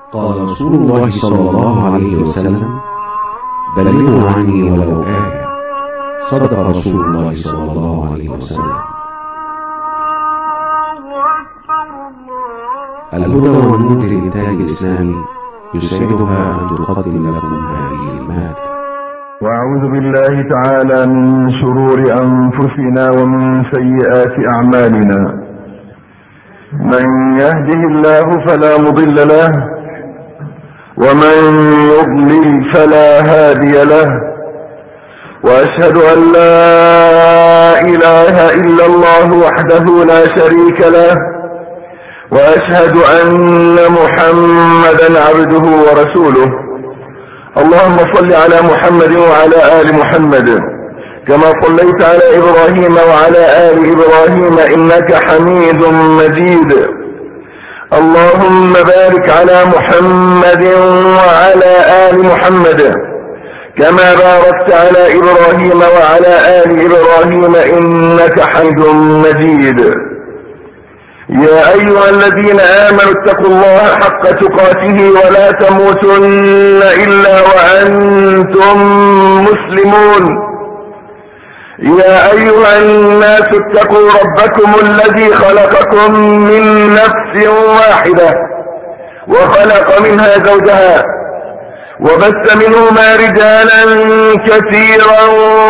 قال رسول الله صلى الله عليه وسلم: بلغوا عني ولو آية. صدق رسول الله صلى الله عليه وسلم. الهدى والنور للإنتاج الإسلامي يسعدها أن تقدم لكم هذه المادة. وأعوذ بالله تعالى من شرور أنفسنا ومن سيئات أعمالنا. من يهده الله فلا مضل له، ومن يضلل فلا هادي له، وأشهد أن لا إله إلا الله وحده لا شريك له، وأشهد أن محمدا عبده ورسوله. اللهم صل على محمد وعلى آل محمد كما صليت على إبراهيم وعلى آل إبراهيم إنك حميد مجيد. اللهم بارك على محمد وعلى آل محمد كما باركت على إبراهيم وعلى آل إبراهيم إنك حميد مجيد. يا أيها الذين آمنوا اتقوا الله حق تقاته ولا تموتن إلا وأنتم مسلمون. يا أيها الناس اتقوا ربكم الذي خلقكم من نفس واحدة وخلق منها زوجها وبث منهما رجالا كثيرا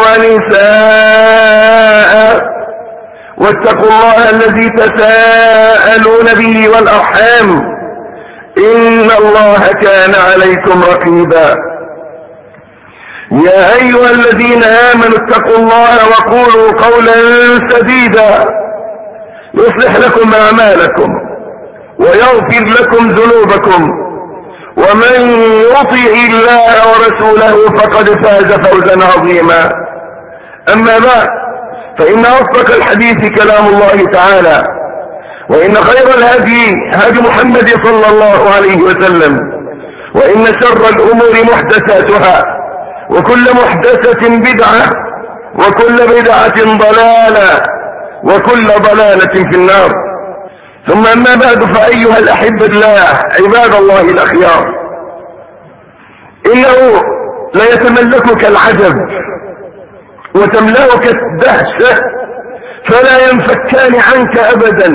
ونساء، واتقوا الله الذي تساءلون به والأرحام إن الله كان عليكم رقيبا. يا أيها الذين آمنوا اتقوا الله وقولوا قولا سديدا يصلح لكم أعمالكم ويغفر لكم ذنوبكم، ومن يطع الله ورسوله فقد فاز فوزا عظيما. أما بعد، فإن أصدق الحديث كلام الله تعالى، وإن خير الهدي هدي محمد صلى الله عليه وسلم، وإن شر الأمور محدثاتها، وكل محدثة بدعة، وكل بدعة ضلالة، وكل ضلالة في النار. ثم أما بعد، فأيها الأحبة الله عباد الله الأخيار، إنه لا يتملكك العجب وتملأك الدهشة فلا ينفكان عنك أبدا.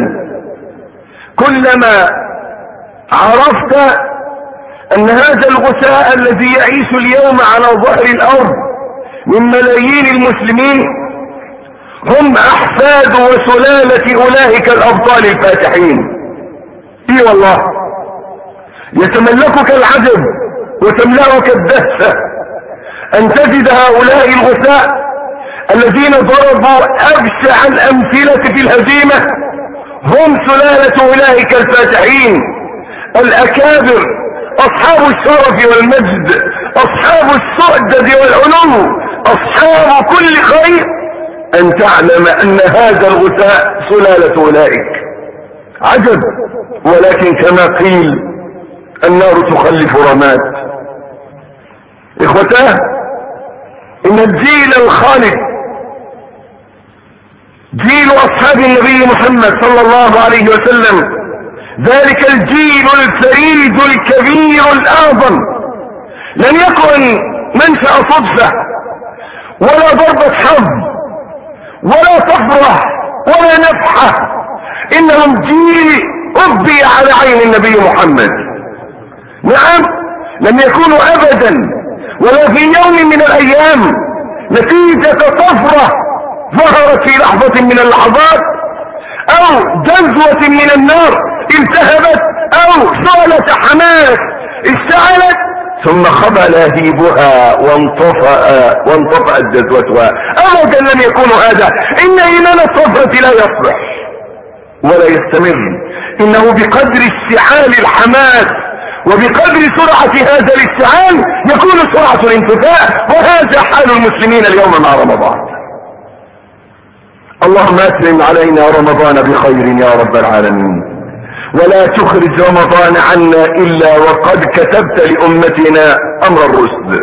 كلما عرفت أن هذا الغثاء الذي يعيش اليوم على ظهر الأرض من ملايين المسلمين هم أحفاد وسلالة أولئك الأبطال الفاتحين. إي والله، يتملكك العجب وتملأك الدهشة أن تجد هؤلاء الغثاء الذين ضربوا أبشع الأمثلة في الهزيمة هم سلالة أولئك الفاتحين الأكابر، أصحاب الشرف والمجد، أصحاب السؤدد والعلو، أصحاب كل خير. أن تعلم أن هذا الغثاء سلالة أولئك. عجب، ولكن كما قيل النار تخلف رماد. إخوتاه، إن الجيل الخالد جيل أصحاب النبي محمد صلى الله عليه وسلم، ذلك الجيل الفريد الكبير الأعظم، لم يكن منشأ صدفة ولا ضربة حظ ولا طفرة ولا نفحة، إنهم جيل ربي على عين النبي محمد. نعم، لم يكونوا أبدا ولا في يوم من الأيام نتيجة طفرة ظهرت في لحظة من اللحظات، أو جزوة من النار التهبت، أو شعلة حماس اشتعلت ثم خبل لهيبها وانطفأت جزوتها. أبدا لم يكونوا هذا. إن إيمان الطفرة لا يصلح ولا يستمر، إنه بقدر اشتعال الحماس وبقدر سرعة هذا الاشتعال يكون سرعة الانتفاء، وهذا حال المسلمين اليوم مع رمضان. اللهم أتمم علينا رمضان بخير يا رب العالمين، ولا تخرج رمضان عنا إلا وقد كتبت لأمتنا أمر الرشد.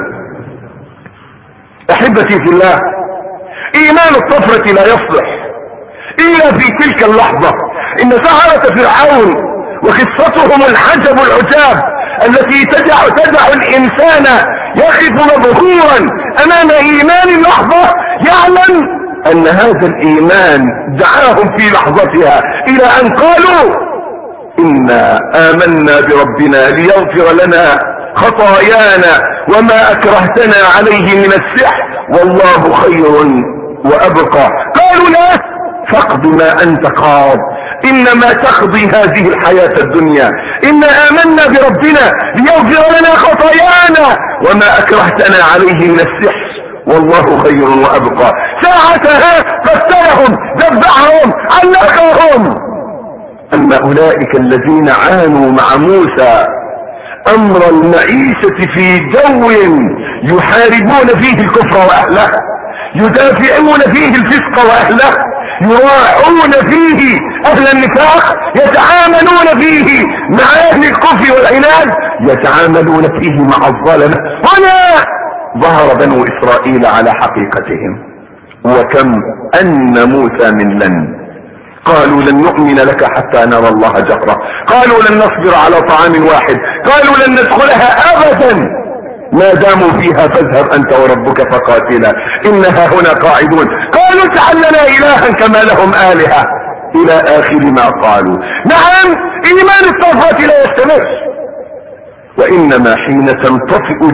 أحبتي في الله، إيمان الطفرة لا يصلح إلا في تلك اللحظة. إن سحرة فرعون وقصتهم العجب العجاب التي تدع الانسان يقف مبهورا امام ايمان لحظة، يعلم ان هذا الايمان دعاهم في لحظتها الى ان قالوا انا امنا بربنا ليغفر لنا خطايانا وما اكرهتنا عليه من السحر والله خير وابقى. قالوا لا، فاقض ما انت قاض، انما تقضي هذه الحياة الدنيا، انا امنا بربنا ليغفر لنا خطايانا وما اكرهتنا عليه من السحر والله خير وابقى. ساعتها قتلهم، ذبحهم، علقهم. اما اولئك الذين عانوا مع موسى امر المعيشة في جو يحاربون فيه الكفر واهله، يدافعون فيه الفسق واهله، يراعون فيه اهل النفاق، يتعاملون فيه مع اهل الكفر والعناد، يتعاملون فيه مع الظلمة. هنا ظهر بنو اسرائيل على حقيقتهم. وكم ان موسى من لن قالوا لن نؤمن لك حتى نرى الله جهرة، قالوا لن نصبر على طعام واحد، قالوا لن ندخلها ابدا ما داموا فيها، فاذهب انت وربك فقاتلا انها هنا قاعدون. قالوا اجعل لنا الها كما لهم الهة الى اخر ما قالوا. نعم، ايمان الطرفات لا يستمر، وانما حين تنطفئ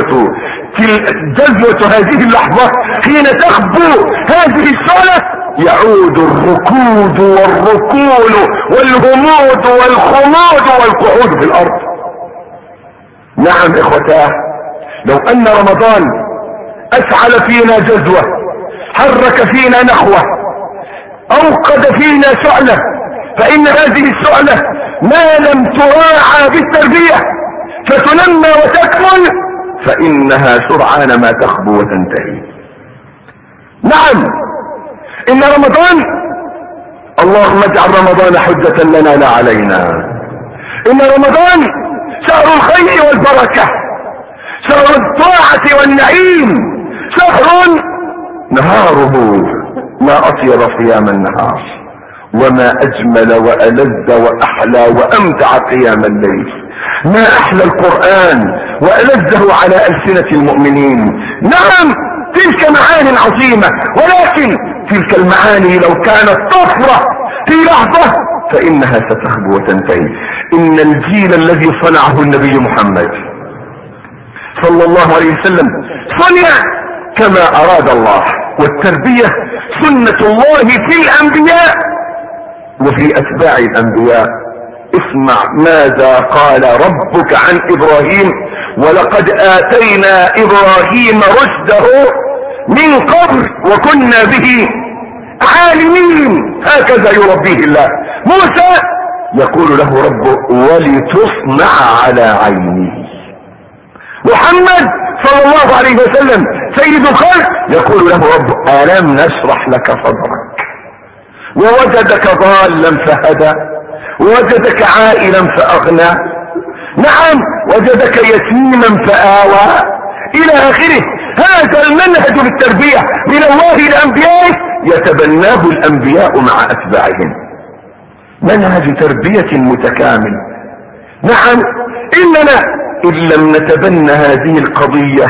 جذوة هذه اللحظة، حين تخبو هذه الشعلة، يعود الركود والركون والهمود والخمود والقعود في الارض. نعم اخوتاه، لو ان رمضان اشعل فينا جذوة، حرك فينا نخوة، اوقد فينا شعلة، فان هذه الشعلة ما لم تراعى بالتربية فتنمى وتكمل فانها سرعان ما تخبو وتنتهي. نعم، ان رمضان، اللهم اجعل رمضان حجة لنا لا علينا. ان رمضان شهر الخير والبركة، شهر الطاعة والنعيم، شهر نهاره ما اطيب صيام النهار، وما اجمل والذ واحلى وامتع قيام الليل، ما احلى القرآن والذه على ألسنة المؤمنين. نعم، تلك معاني عظيمة، ولكن تلك المعاني لو كانت طفرة في لحظة فإنها ستخبو وتنتهي. إن الجيل الذي صنعه النبي محمد صلى الله عليه وسلم صنع كما أراد الله، والتربية سنة الله في الأنبياء وفي أتباع الأنبياء. اسمع ماذا قال ربك عن إبراهيم: ولقد آتينا إبراهيم رشده من قبل وكنا به عالمين. هكذا يربيه الله. موسى يقول له ربه: ولتصنع على عيني. محمد صلى الله عليه وسلم سيد الخلق يقول له ربه: ألم نشرح لك صدرك ووجدك ضالا فهدى ووجدك عائلا فأغنى، نعم وجدك يتيما فآوى، إلى آخره. هذا المنهج بالتربية من الله لأنبيائه يتبناه الأنبياء مع أتباعهم، منهج تربية متكامل. نعم، إننا إن لم نتبنى هذه القضية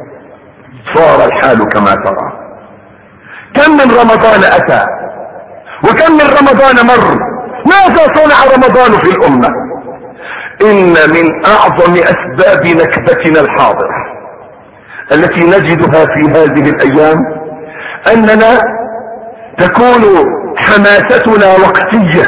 صار الحال كما ترى. كم من رمضان أتى وكم من رمضان مر، ماذا صنع رمضان في الأمة؟ إن من أعظم أسباب نكبتنا الحاضرة التي نجدها في هذه الأيام أننا تكون حماستنا وقتية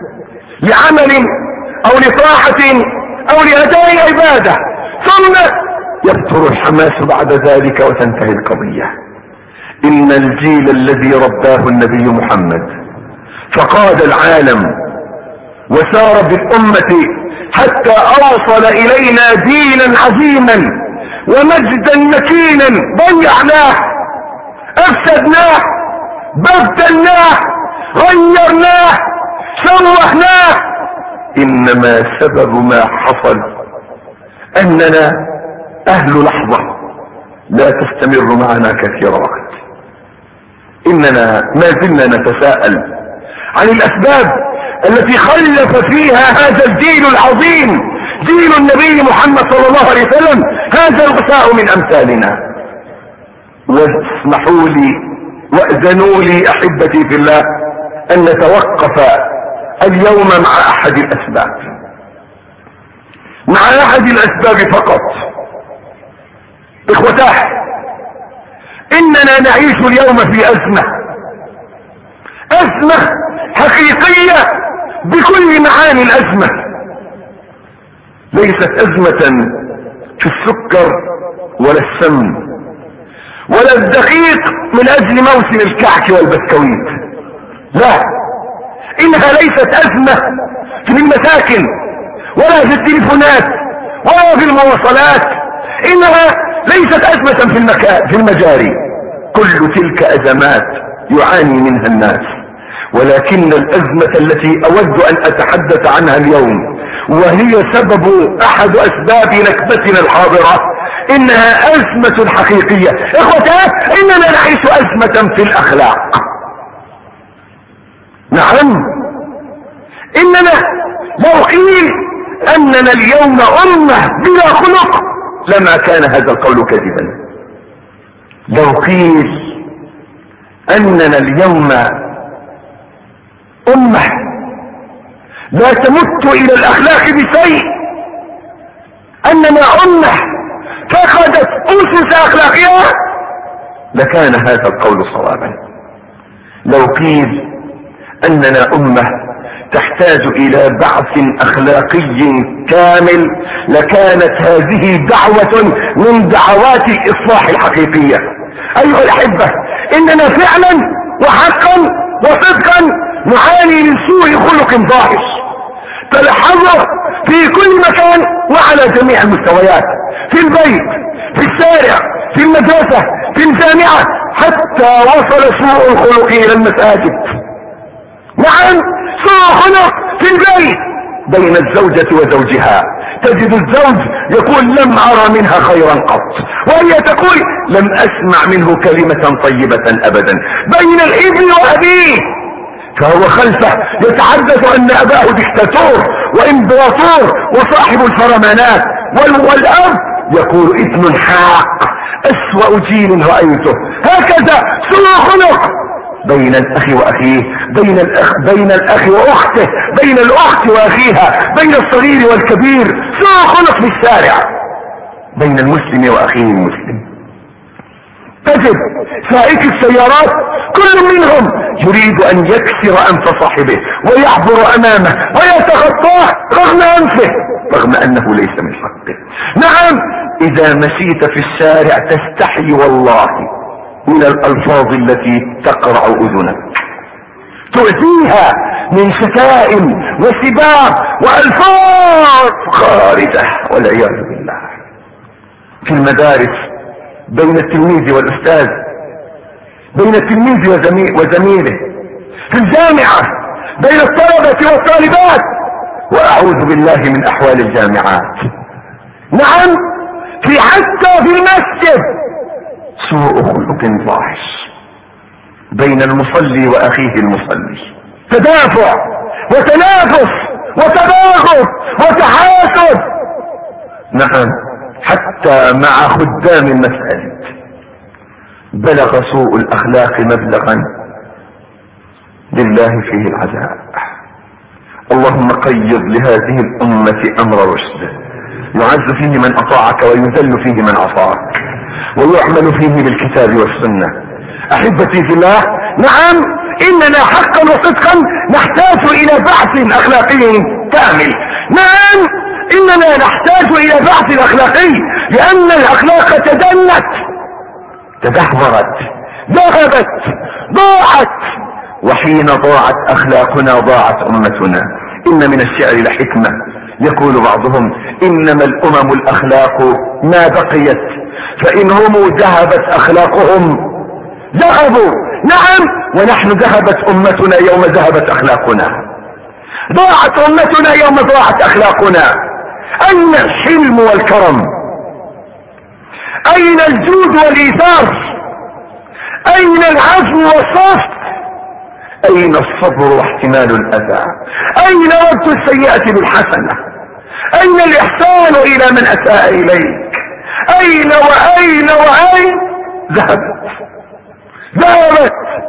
لعمل أو لطاعة أو لأداء عبادة، ثم يفتر الحماس بعد ذلك وتنتهي القضية. إن الجيل الذي رباه النبي محمد فقاد العالم وسار بالأمة حتى أوصل إلينا دينا عظيما ومجدا مكينا، ضيعناه، أفسدناه، بدلناه، غيرناه، شوهناه. إنما سبب ما حصل أننا أهل لحظة لا تستمر معنا كثير وقت. إننا ما زلنا نتساءل عن الأسباب التي خلف فيها هذا الجيل العظيم، جيل النبي محمد صلى الله عليه وسلم هذا الغثاء من امثالنا. واسمحوا لي واذنوا لي احبتي في الله ان نتوقف اليوم مع احد الاسباب فقط. اخوتاه، اننا نعيش اليوم في ازمة حقيقية بكل معاني الازمة. ليست ازمة في السكر ولا السمن ولا الدقيق من اجل موسم الكعك والبسكويت، لا، انها ليست ازمة في المساكن ولا في التليفونات ولا في المواصلات، انها ليست ازمة في المجاري. كل تلك ازمات يعاني منها الناس، ولكن الازمة التي اود ان اتحدث عنها اليوم وهي سبب احد اسباب نكبتنا الحاضرة انها ازمة حقيقية. اخوتاه، اننا نعيش ازمة في الاخلاق. نعم، اننا لو قيل اننا اليوم امة بلا خلق لما كان هذا القول كذبا. لو قيل اننا اليوم امة لا تمت الى الاخلاق بشيء، اننا امة فقدت اسس اخلاقها، لكان هذا القول صوابا. لو قيل اننا امة تحتاج الى بعث اخلاقي كامل، لكانت هذه دعوة من دعوات الاصلاح الحقيقية. ايها الاحبة، اننا فعلا وحقا وصدقا نعاني من سوء خلق ظاهر تلحظه في كل مكان وعلى جميع المستويات، في البيت، في الشارع، في المدرسة، في الجامعة، حتى وصل سوء الخلق الى المساجد. نعم، سوء خلق في البيت بين الزوجة وزوجها، تجد الزوج يقول لم ارى منها خيرا قط، وهي تقول لم اسمع منه كلمة طيبة ابدا. بين الابن وابيه، فهو خلفه يتحدث ان اباه دكتاتور وامبراطور وصاحب الفرمانات، والاب يقول ابن حاق اسوأ جيل رأيته. هكذا سوء خلق بين الاخ واخيه، بين الاخ واخته، بين الاخت واخيها، بين الصغير والكبير. سوء خلق في الشارع بين المسلم واخيه المسلم. تجد سائق السيارات كل منهم يريد ان يكسر انف صاحبه ويعبر امامه ويتخطاه رغم انفه، رغم انه ليس من حقه. نعم، اذا مشيت في الشارع تستحي والله من الالفاظ التي تقرع اذنك، تؤذيها من شتائم وسباب والفاظ خارجة والعياذ بالله. في المدارس بين التلميذ والاستاذ، بين التلميذ وزميله، في الجامعة بين الطلبة والطالبات، واعوذ بالله من احوال الجامعات. نعم، حتى في المسجد سوء خلق ظاهر بين المصلي واخيه المصلي، تدافع وتنافس وتباغض وتحاسد. نعم، حتى مع خدام المساجد بلغ سوء الاخلاق مبلغا لله فيه العزاء. اللهم قيض لهذه الامة امر رشد، يعز فيه من اطاعك ويذل فيه من عصاك، ويعمل فيه بالكتاب والسنة. احبتي في الله، نعم، اننا حقا وصدقا نحتاج الى بعث اخلاقي كامل. نعم، اننا نحتاج الى بعث اخلاقي، لان الاخلاق تدنت، تدهورت، ذهبت، ضاعت، وحين ضاعت اخلاقنا ضاعت امتنا. ان من الشعر لحكمة يقول بعضهم انما الامم الاخلاق ما بقيت، فان هم ذهبت اخلاقهم ذهبوا. نعم، ونحن ذهبت امتنا يوم ذهبت اخلاقنا، ضاعت امتنا يوم ضاعت اخلاقنا. اين الحلم والكرم؟ اين الجود والايثار؟ اين العفو والصفح؟ اين الصبر واحتمال الاذى؟ اين رد السيئة بالحسنة؟ اين الاحسان الى من اساء اليك؟ اين واين واين؟ ذهبت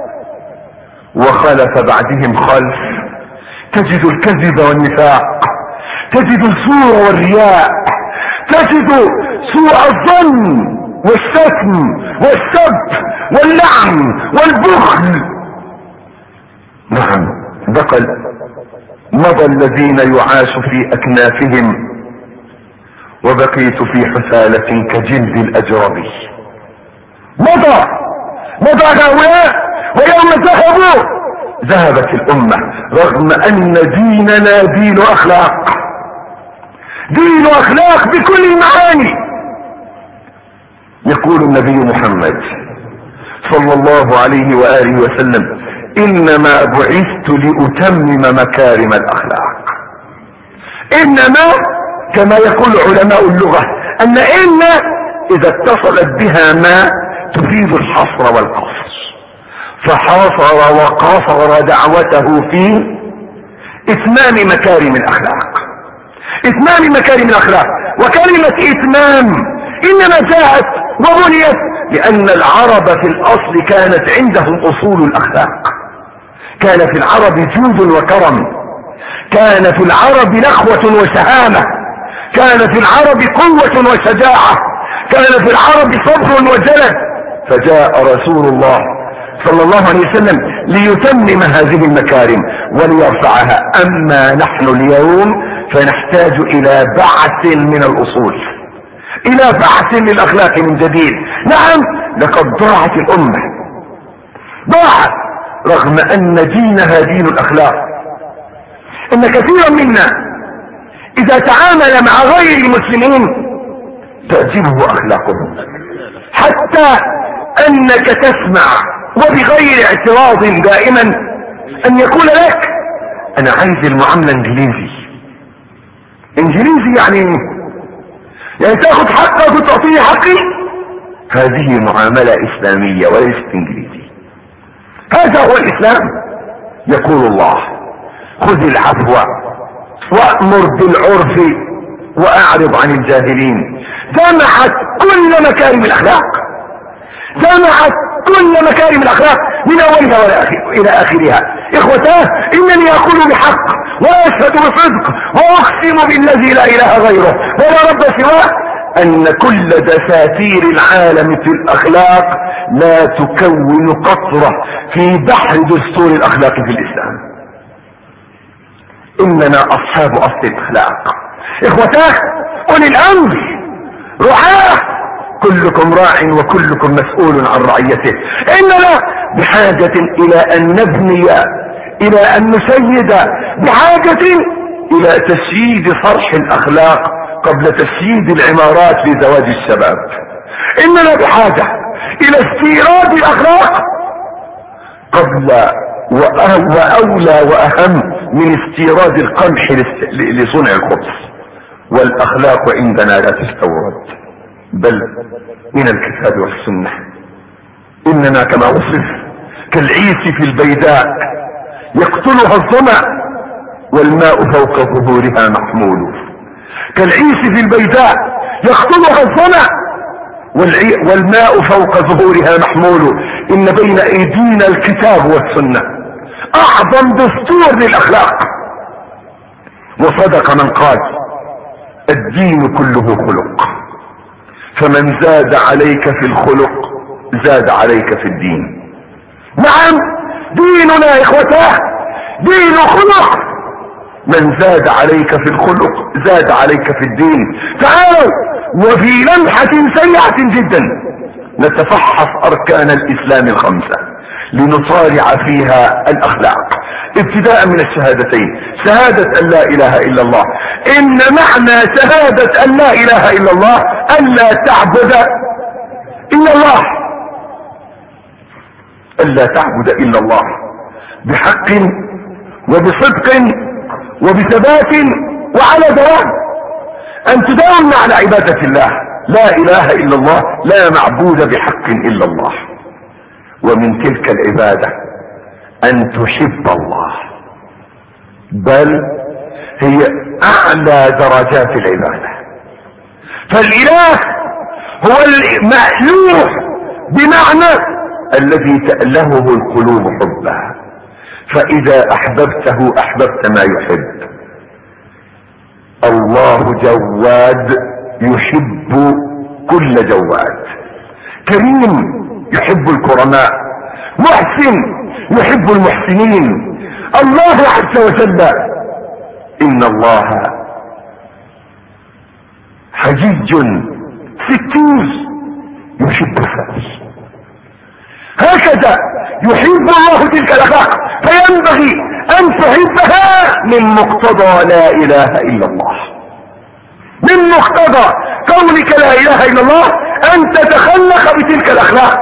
وخلف بعدهم خلف. تجد الكذب والنفاق، تجد الزور والرياء، تجد سوء الظن والشتم والسب واللعن والبخل. نعم، بقل مضى الذين يعاش في اكنافهم وبقيت في حثالة كجلد الاجربي. مضى هؤلاء، ويوم ذهبوا ذهبت الامة، رغم ان ديننا دين اخلاق، دين اخلاق بكل المعاني. يقول النبي محمد صلى الله عليه وآله وسلم: انما بعثت لاتمم مكارم الاخلاق. انما كما يقول علماء اللغة ان اذا اتصلت بها ما تفيد الحصر والقصر، فحاصر وقاصر دعوته في اتمام مكارم الاخلاق، اتمام مكارم الاخلاق. وكلمة اتمام انما جاءت وبنيت لان العرب في الاصل كانت عندهم اصول الاخلاق. كان في العرب جود وكرم، كان في العرب نخوة وشهامة، كان في العرب قوة وشجاعة، كان في العرب صبر وجلد. فجاء رسول الله صلى الله عليه وسلم ليتمم هذه المكارم وليرفعها. اما نحن اليوم فنحتاج الى بعث من الاصول، الى بعث للاخلاق من جديد. نعم، لقد ضاعت الامة، ضاعت، رغم ان دينها دين الاخلاق. ان كثيرا منا اذا تعامل مع غير المسلمين تعجبه اخلاقهم، حتى انك تسمع وبغير اعتراض دائما ان يقول لك: انا عايز المعاملة انجليزي يعني تاخذ حقك وتعطيه حقي. هذه معاملة اسلامية وليست انجليزي. هذا هو الاسلام. يقول الله: خذ العفو وأمر بالعرف واعرض عن الجاهلين. جمعت كل مكارم الاخلاق، جمعت كل مكارم الاخلاق من اولها الى اخرها. اخوتاه، انني اقول بحق واشهد بصدق واقسم بالذي لا اله غيره ولا رب سواه ان كل دساتير العالم في الاخلاق لا تكون قطرة في بحر دستور الاخلاق في الاسلام. اننا اصحاب اصل الاخلاق. اخوتاه، اولي الامر رعاه، كلكم راع وكلكم مسؤول عن رعيته. اننا بحاجة الى ان نبني، الى ان نسيد، بحاجة الى تسييد صرح الاخلاق قبل تسييد العمارات لزواج الشباب. اننا بحاجة الى استيراد الاخلاق قبل واولى واهم من استيراد القمح لصنع الخبز. والاخلاق عندنا لا تستورد بل من الكتاب والسنة. اننا كما وصف كالعيس في البيداء يقتلها الظمأ والماء فوق ظهورها محمول. كالعيس في البيداء يقتلها الظمأ والماء فوق ظهورها محمول. ان بين ايدينا الكتاب والسنة، اعظم دستور للاخلاق. وصدق من قال: الدين كله خلق، فمن زاد عليك في الخلق زاد عليك في الدين. نعم، ديننا يا اخوتاه دين خلق. من زاد عليك في الخلق زاد عليك في الدين. تعالوا وفي لمحة سريعة جدا نتفحص اركان الاسلام الخمسة لنطالع فيها الاخلاق، ابتداء من الشهادتين: شهادة ان لا اله الا الله. ان معنى شهادة ان لا اله الا الله ان لا تعبد الا الله، ان لا تعبد الا الله بحق وبصدق وبثبات وعلى دوام. ان تداوم على عبادة الله، لا اله الا الله، لا معبود بحق الا الله. ومن تلك العبادة ان تحب الله، بل هي اعلى درجات العبادة. فالاله هو المألوه بمعنى الذي تألهه القلوب حبه، فاذا احببته احببت ما يحب. الله جواد يحب كل جواد، كريم يحب الكرماء، محسن يحب المحسنين. الله عز وجل ان الله حجيج ستير يحب الفرس، هكذا يحب الله تلك الاخلاق، فينبغي ان تحبها من مقتضى لا اله الا الله. من مقتضى قولك لا اله الا الله ان تتخلق بتلك الاخلاق.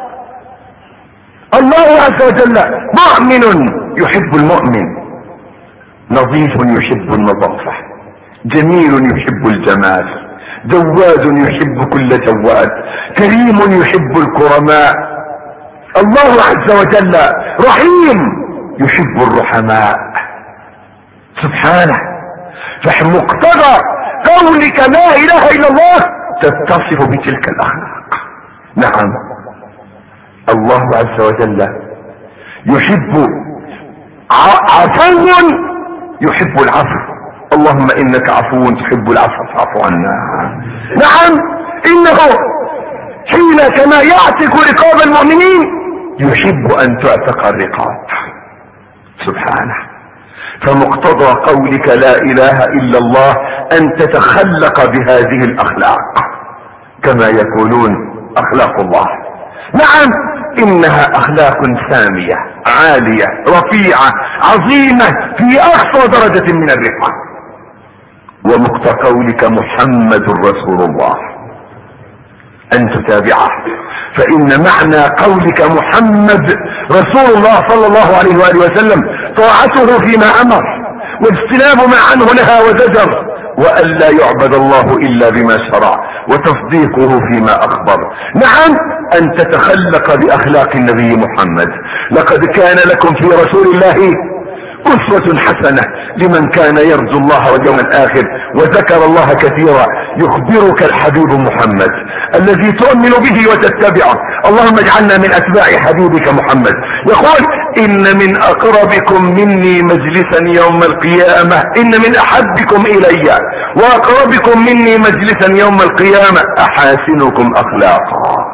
الله عز وجل مؤمن يحب المؤمن، نظيف يحب النظافة، جميل يحب الجمال، جواد يحب كل جواد، كريم يحب الكرماء. الله عز وجل رحيم يحب الرحماء سبحانه. فمقتضى قولك لا اله الا الله تتصف بتلك الاخلاق. نعم الله عز وجل يحب عفو يحب العفو. اللهم انك عفو تحب العفو فاعف عنا. نعم انه حين كما يعتق رقاب المؤمنين يحب ان تعتق الرقاب سبحانه. فمقتضى قولك لا اله الا الله ان تتخلق بهذه الاخلاق كما يقولون اخلاق الله. نعم انها اخلاق سامية عالية رفيعة عظيمة في اقصى درجة من الرفعة. ومقتضى قولك محمد رسول الله ان تتابعه، فان معنى قولك محمد رسول الله صلى الله عليه وآله وسلم طاعته فيما امر واجتناب ما عنه نهى وزجر، وان لا يعبد الله الا بما شرع، وتصديقه فيما اخبر. نعم ان تتخلق باخلاق النبي محمد. لقد كان لكم في رسول الله أسوة حسنة لمن كان يرجو الله واليوم الآخر وذكر الله كثيرا. يخبرك الحبيب محمد الذي تؤمن به وتتبعه. اللهم اجعلنا من أتباع حبيبك محمد. يقول إن من أقربكم مني مجلسا يوم القيامة، إن من أحبكم إلي وأقربكم مني مجلسا يوم القيامة أحاسنكم أخلاقا.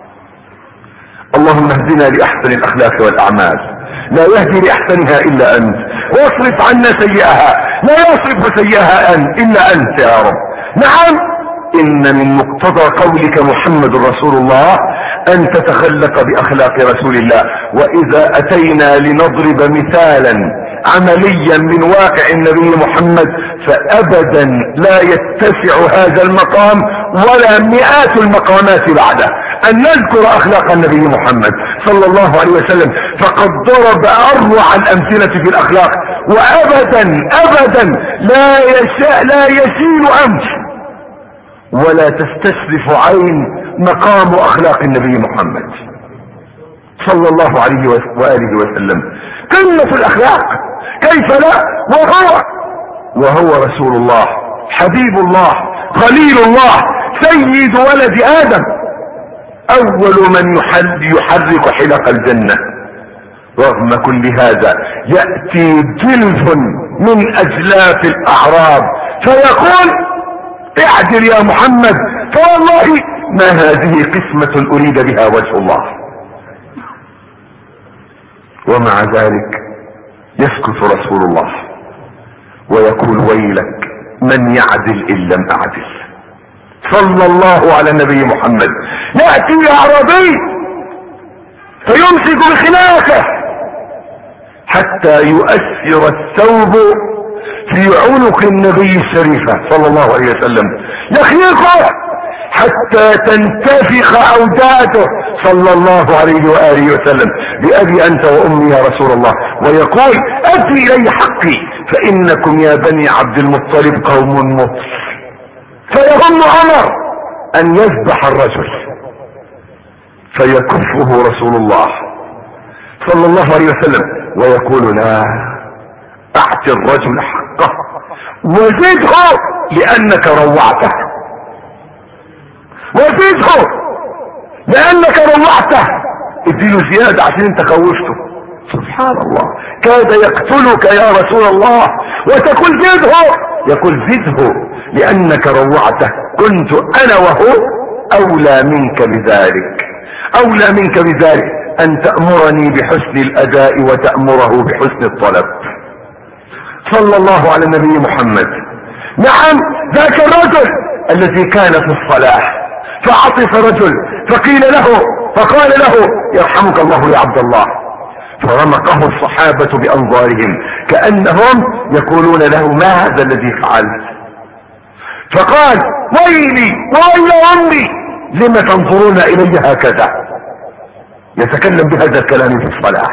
اللهم اهدنا لأحسن الأخلاق والأعمال، لا يهدي لأحسنها إلا أنت، واصرف عنا سيئها، لا يصرف سيئها إلا أنت يا رب. نعم إن من مقتضى قولك محمد رسول الله أن تتخلق بأخلاق رسول الله. وإذا أتينا لنضرب مثالا عمليا من واقع النبي محمد فأبدا لا يتسع هذا المقام ولا مئات المقامات بعده أن نذكر أخلاق النبي محمد صلى الله عليه وسلم، فقد ضرب أروع الأمثلة في الأخلاق، وأبدا أبدا لا يسيل أمس ولا تستشرف عين مقام أخلاق النبي محمد صلى الله عليه وآله وسلم. قمة الأخلاق كيف لا، وهو رسول الله حبيب الله خليل الله سيد ولد آدم، أول من يحرك حلق الجنة. رغم كل هذا يأتي جلف من أجلاف الأعراب فيقول اعدل يا محمد، فوالله ما هذه قسمة أريد بها وجه الله. ومع ذلك يسكت رسول الله ويقول ويلك من يعدل إن لم أعدل. صلى الله على النبي محمد. يأتي أعرابي فيمسك بخناقه حتى يؤثر الثوب في عنق النبي الشريفة صلى الله عليه وسلم، يخنقه حتى تنتفخ أوداته صلى الله عليه وآله وسلم بأبي أنت وأمي يا رسول الله، ويقول أدي إلي حقي فإنكم يا بني عبد المطلب قوم مطر. فيهم عمر أن يذبح الرجل فيكفه رسول الله صلى الله عليه وسلم ويقول لا، أعطي الرجل حقه وزده لانك روعته، وزده لانك روعته، اديله زيادة عشان انت خوفته. سبحان الله، كاد يقتلك يا رسول الله وتقول زده، يقول زده لانك روعته، كنت انا وهو اولى منك بذلك، اولى منك بذلك ان تأمرني بحسن الاداء وتأمره بحسن الطلب. صلى الله على النبي محمد. نعم، ذاك الرجل الذي كان في الصلاة فعطف رجل فقال له يرحمك الله يا عبد الله، فرمقه الصحابة بأنظارهم كأنهم يقولون له ما هذا الذي فعلت؟ فقال ويلي ويل أمي لم تنظرون إلي هكذا؟ يتكلم بهذا الكلام في الصلاة.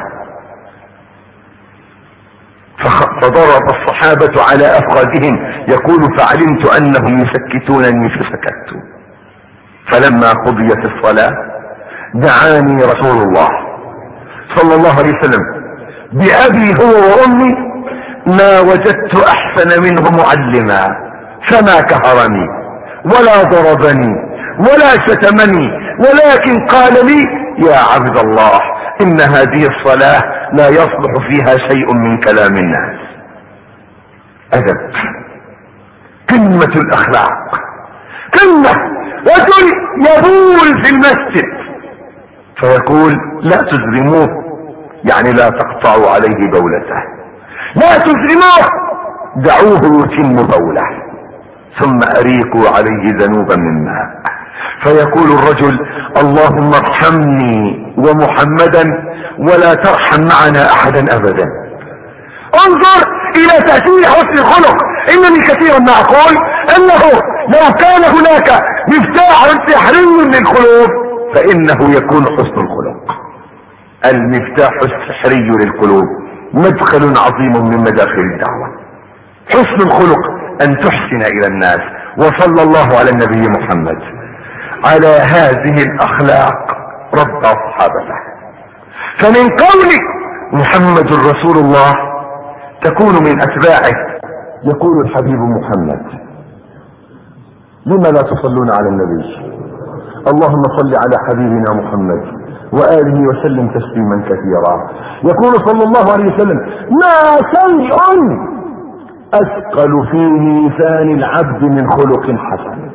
فضرب الصحابة على أفخاذهم يقول فعلمت أنهم يسكتونني فسكت. فلما قضيت الصلاة دعاني رسول الله صلى الله عليه وسلم بأبي هو وأمي ما وجدت أحسن منه معلما، فما كهرني ولا ضربني ولا شتمني، ولكن قال لي يا عبد الله إن هذه الصلاة لا يصلح فيها شيء من كلام الناس. أدب، قمة الأخلاق، قمة. رجل يبول في المسجد فيقول لا تزرموه، يعني لا تقطعوا عليه بولته، لا تزرموه، دعوه يتم بوله، ثم أريقوا عليه ذنوبا من ماء. فيقول الرجل اللهم ارحمني ومحمدا ولا ترحم معنا أحدا أبدا. انظر إلى تأثير حسن الخلق. إنني كثيرا ما أقول أنه لو كان هناك مفتاح سحري للقلوب فإنه يكون حسن الخلق. المفتاح السحري للقلوب، مدخل عظيم من مداخل الدعوة. حسن الخلق أن تحسن إلى الناس. وصلى الله على النبي محمد. على هذه الأخلاق ربى صحابته. فمن قولك محمد رسول الله تكون من أتباعه. يقول الحبيب محمد لما لا تصلون على النبي؟ اللهم صل على حبيبنا محمد وآله وسلم تسليما كثيرا. يقول صلى الله عليه وسلم ما شيء أثقل في ميزان العبد من خلق حسن.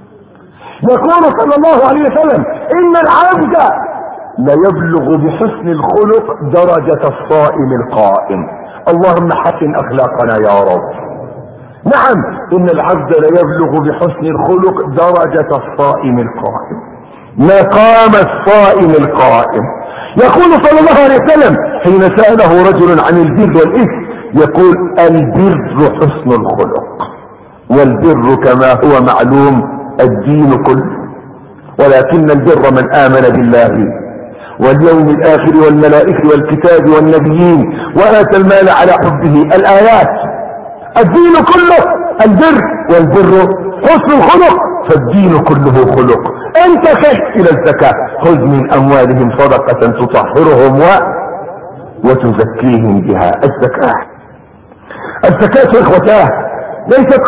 يقول صلى الله عليه وسلم إن العبد ليبلغ بحسن الخلق درجة الصائم القائم. اللهم حسن أخلاقنا يا رب. نعم، إن العبد ليبلغ بحسن الخلق درجة الصائم القائم، مقام الصائم القائم. يقول صلى الله عليه وسلم حين سأله رجل عن البر والإثم يقول البر حسن الخلق، والبر كما هو معلوم الدين كله، ولكن البر من آمن بالله واليوم الآخر والملائكة والكتاب والنبيين وآتى المال على حبه. الآيات الدين كله البر، والبر حسن الخلق، فالدين كله خلق. انت خش الى الزكاة، خذ من اموالهم صدقة تطهرهم وتزكيهم بها. الزكاة اخوتاه ليست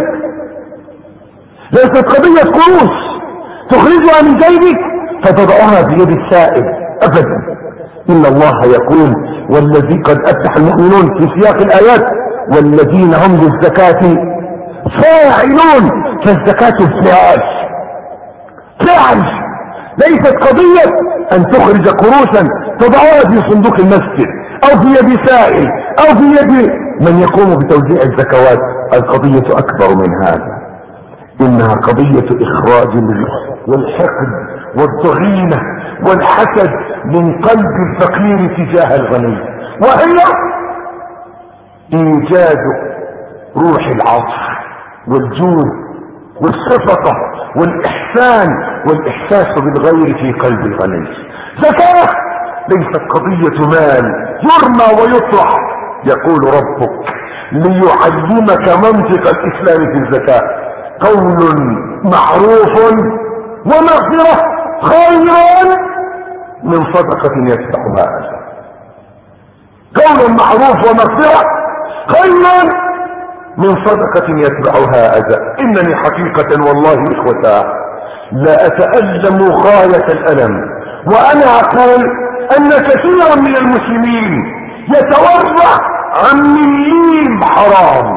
قضية قروش تخرجها من جيبك فتضعها بيد السائل ابدا. ان الله يقول والذي قد افلح المؤمنون في سياق الايات والذين هم للزكاة فاعلون. فالزكاة فعل، ليست قضية ان تخرج قروشا تضعها في صندوق المسجد او في يد سائل او في يد من يقوم بتوزيع الزكوات. القضية اكبر من هذا، انها قضية اخراج والحقد والضغينة والحسد من قلب الفقير تجاه الغني، وهي ايجاد روح العطف والجود والشفقة والاحسان والاحساس بالغير في قلب الغني. زكاة ليست قضية مال يرمى ويطرح. يقول ربك ليعلمك منطق الاسلام في الزكاة قول معروف ومغفرة خير من صدقة يتبعها أجر. قول معروف ومغفرة خير من صدقة يتبعها أذى. إنني حقيقة والله إخوتا لا أتألم غاية الألم وأنا أقول أن كثيرا من المسلمين يتورع عن مليم حرام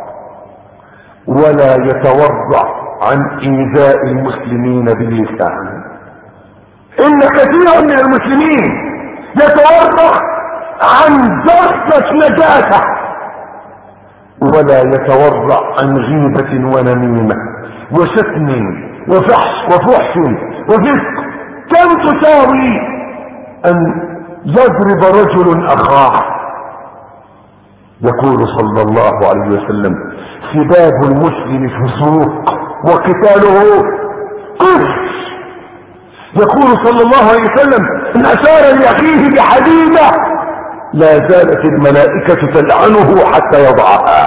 ولا يتورع عن إيذاء المسلمين باللسان. إن كثيرا من المسلمين يتورع عن ذرة نجاسة ولا يتورع عن غيبة ونميمة وشتم وفحش وفحش وفسق. كم تساوي أن يضرب رجل أخاه؟ يقول صلى الله عليه وسلم سباب المسلم فسوق وقتاله كفر. يقول صلى الله عليه وسلم إن أشار لأخيه بحديدة لا زالت الملائكة تلعنه حتى يضعها.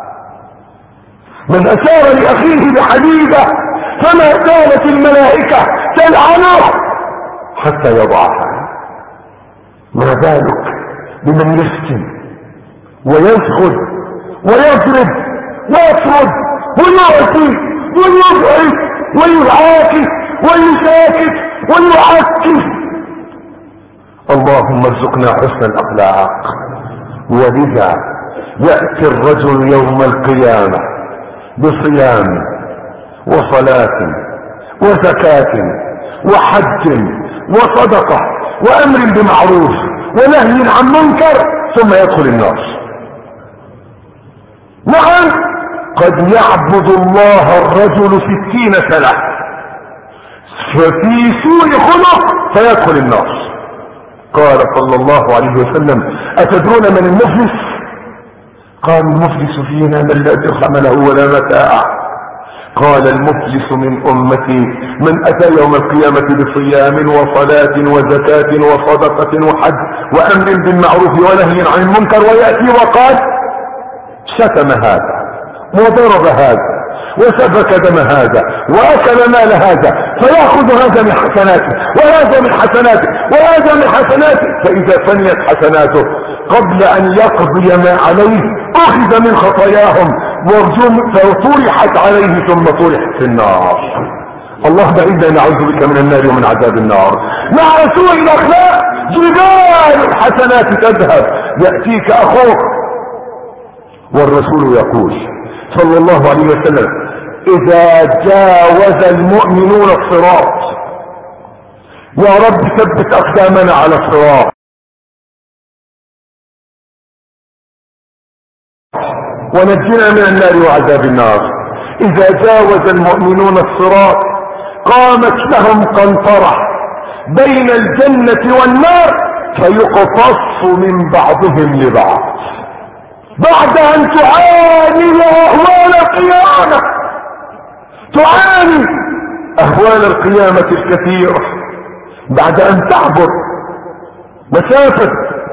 من أشار لأخيه بحديدة فما زالت الملائكة تلعنه حتى يضعها. ما بالك بمن يشتم ويسخد ويضرب ويطرد ويعطي ويبعد ويعاكس ويساكت ويعكس. اللهم ارزقنا حسن الأخلاق. ولذا يأتي الرجل يوم القيامة بصيام وصلاة وزكاة وحج وصدقة وأمر بمعروف ونهي عن منكر ثم يدخل النار. نعم قد يعبد الله الرجل 60 سنة ففي سوء خلق فيدخل النار. قال صلى الله عليه وسلم أتدرون من المفلس؟ قال المفلس فينا من لا درهم له ولا متاع. قال المفلس من أمتي من أتى يوم القيامة بصيام وصلاة وزكاة وصدقة وحج وأمر بالمعروف ونهي عن المنكر ويأتي وقال شتم هذا وضرب هذا وسفك دم هذا وأكل مال هذا فيأخذ هذا من حسناته وهذا من حسناته وهذا من حسناته. فإذا فنيت حسناته قبل أن يقضي ما عليه أخذ من خطاياهم فطرحت عليه ثم طرحت في النار. اللهم إنا نعوذ بك من النار ومن عذاب النار. مع سوء الأخلاق جبال الحسنات تذهب. يأتيك أخوك والرسول يقول صلى الله عليه وسلم إذا جاوز المؤمنون الصراط يا رب ثبت أقدامنا على الصراط ونجنا من النار وعذاب النار. إذا جاوز المؤمنون الصراط قامت لهم قنطرة بين الجنة والنار فيقتص من بعضهم لبعض بعد أن تعاني أهوال القيامة. تعاني أهوال القيامة الكثيرة بعد أن تعبر مسافة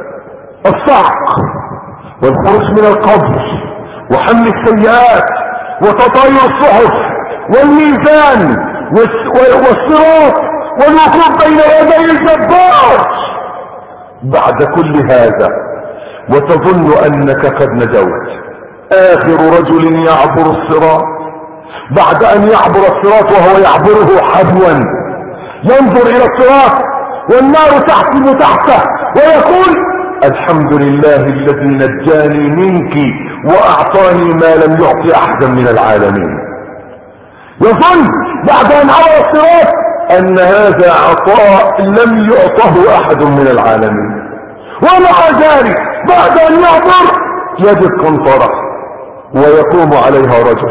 الصعق والخروج من القبر وحمل السيئات وتطاير الصحف والميزان والصراط والوقوف بين يدي الجبار. بعد كل هذا وتظن أنك قد نجوت آخر رجل يعبر الصراط بعد أن يعبر الصراط وهو يعبره حبوا ينظر إلى الصراط والنار تحكم تحته ويقول الحمد لله الذي نجاني منك وأعطاني ما لم يعطي أحدا من العالمين. يظن بعد أن عبر الصراط أن هذا عطاء لم يعطه أحد من العالمين ومع ذلك بعد أن يعبر يجد قنطرة ويقوم عليها رجل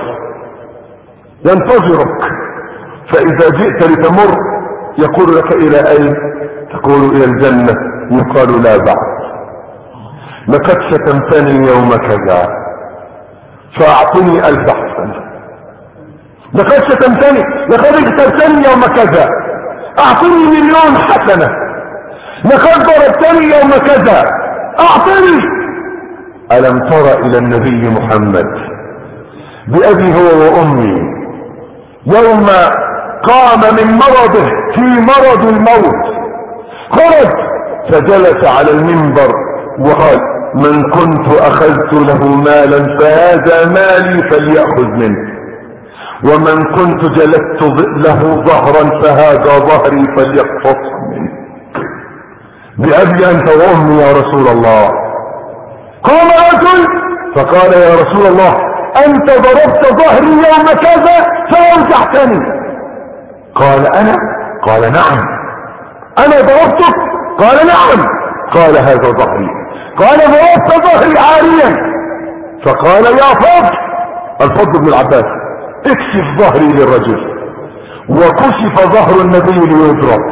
ينتظرك فإذا جئت لتمر يقول لك إلى أين؟ تقول إلى الجنة. يقال لا بعد لقد شتمتني يوم كذا فأعطني 1000 حسنة. لقد شتمتني لقد اغتبتني يوم كذا أعطني 1,000,000 حسنة. لقد ضربتني يوم كذا أعطني. ألم تر إلى النبي محمد بأبي هو وأمي يوم قام من مرضه في مرض الموت خرج فجلس على المنبر وقال من كنت اخذت له مالا فهذا مالي فليأخذ منه، ومن كنت جلدت له ظهرا فهذا ظهري فليقتص منه. بأبي انت وامي يا رسول الله. قام رجل فقال يا رسول الله انت ضربت ظهري يوم كذا فاوجعتني. قال انا؟ قال نعم. انا ضربتك؟ قال نعم. قال هذا ظهري. قال ضربت ظهري عاريا. فقال يا فضل، الفضل بن العباس، اكشف ظهري للرجل. وكشف ظهر النبي ليضرب.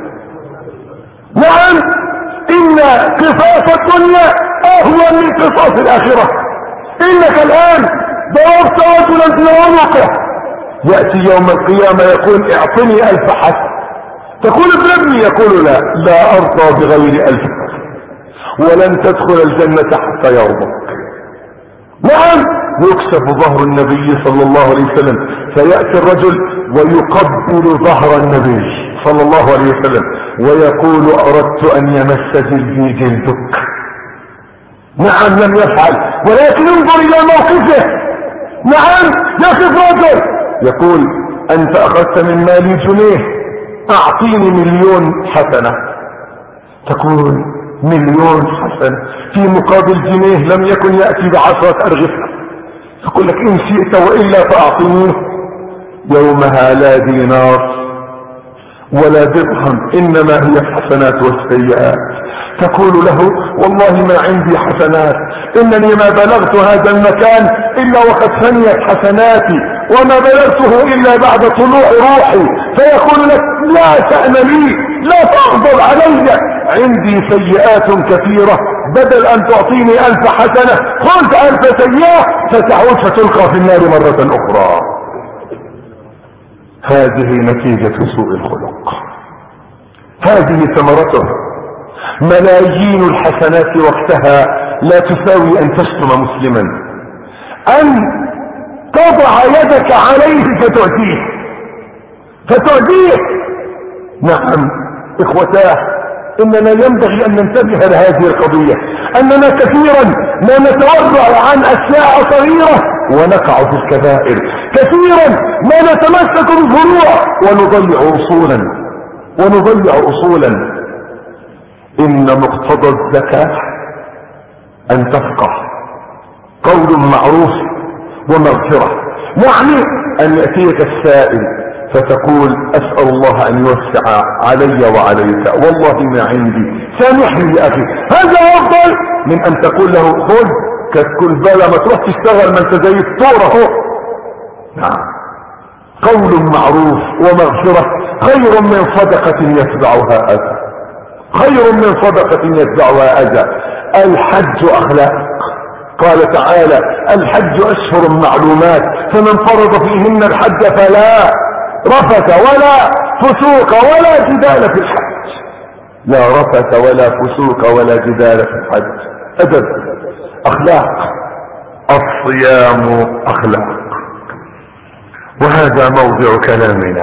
نعم، ان قصاص الدنيا اهون من قصاص الاخره. انك الان ضربت رجلا في عنقه، ياتي يوم القيامه يقول اعطني 1000 حسنه، تقول اضربني، يقول لا ارضى بغير 1000 حسنه، ولن تدخل الجنه حتى يرضى. نعم، يكشف ظهر النبي صلى الله عليه وسلم، فيأتي الرجل ويقبل ظهر النبي صلى الله عليه وسلم ويقول اردت ان يمس جلدي جلدك. نعم لم يفعل، ولكن انظر الى موقفه. نعم، يقف رجل يقول انت اخذت من مالي جنيه، اعطيني 1,000,000 حسنة. تقول 1,000,000 حسنة في مقابل جنيه لم يكن يأتي ب10 أرغفة. يقول لك ان شئت والا فاعطنيه. يومها لا دينار ولا درهم، انما هي الحسنات والسيئات. تقول له والله ما عندي حسنات، انني ما بلغت هذا المكان الا وقد فنيت حسناتي، وما بلغته الا بعد طلوع روحي. فيقول لك لا شأن لي، لا تغضب علي، عندي سيئات كثيرة، بدل ان تعطيني 1000 حسنة خذ 1000 سيئة فتعود فتلقى في النار مرة اخرى. هذه نتيجة سوء الخلق، هذه ثمرته. ملايين الحسنات وقتها لا تساوي ان تشتم مسلما، ان تضع يدك عليه فتؤذيه. نعم اخوتاه، اننا ينبغي ان ننتبه لهذه القضية، اننا كثيرا ما نتورع عن اشياء صغيرة ونقع في الكبائر، كثيرا ما نتمسك بالفروع ونضيع اصولا. ان مقتضى الزكاة ان تفقه، قول معروف ومغفرة. يعني ان يأتيك السائل فتقول اسأل الله ان يوسع علي وعليك، والله ما عندي، سامحني يا اخي. هذا افضل من ان تقول له خذ كتكل بلا ما تروح تشتغل، ما انت زي الطور اهو. نعم، قول معروف ومغفرة خير من صدقة يتبعها اذى، خير من صدقة يتبعها اذى. الحج اخلاق، قال تعالى الحج اشهر معلومات، فمن فرض فيهن الحج فلا رفث ولا فسوق ولا جدال في الحج. لا رفث ولا فسوق ولا جدال في الحج. ادب، اخلاق. الصيام اخلاق، وهذا موضع كلامنا.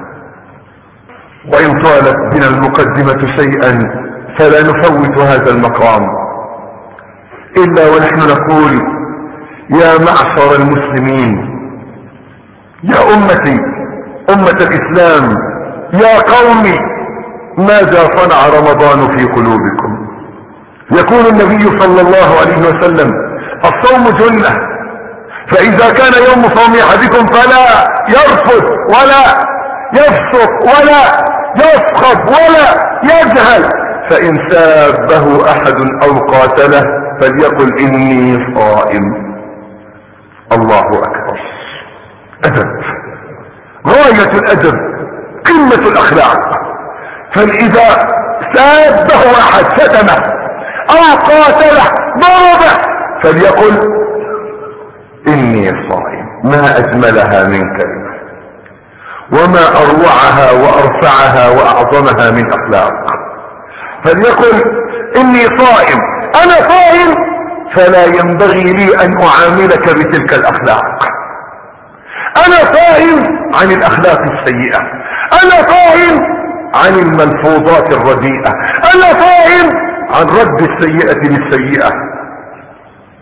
وان طالت بنا المقدمة شيئا فلا نفوت هذا المقام الا ونحن نقول يا معشر المسلمين، يا امتي، امة الاسلام، يا قومي، ماذا صنع رمضان في قلوبكم؟ يقول النبي صلى الله عليه وسلم الصوم جنة، فاذا كان يوم صوم احدكم فلا يرفث ولا يفسق ولا يسخط ولا يجهل، فان سابه احد او قاتله فليقل اني صائم. الله اكبر. ادب، غاية الادب، قمة الاخلاق. فاذا سابه احد، شتمه او قاتله، ضربه، فليقل اني صائم. ما اجملها من كلمة، وما اروعها وارفعها واعظمها من اخلاق. فليقل اني صائم، انا صائم، فلا ينبغي لي ان اعاملك بتلك الاخلاق. انا صائم عن الاخلاق السيئة، انا صائم عن الملفوظات الرديئة، انا صائم عن رد السيئة بالسيئة.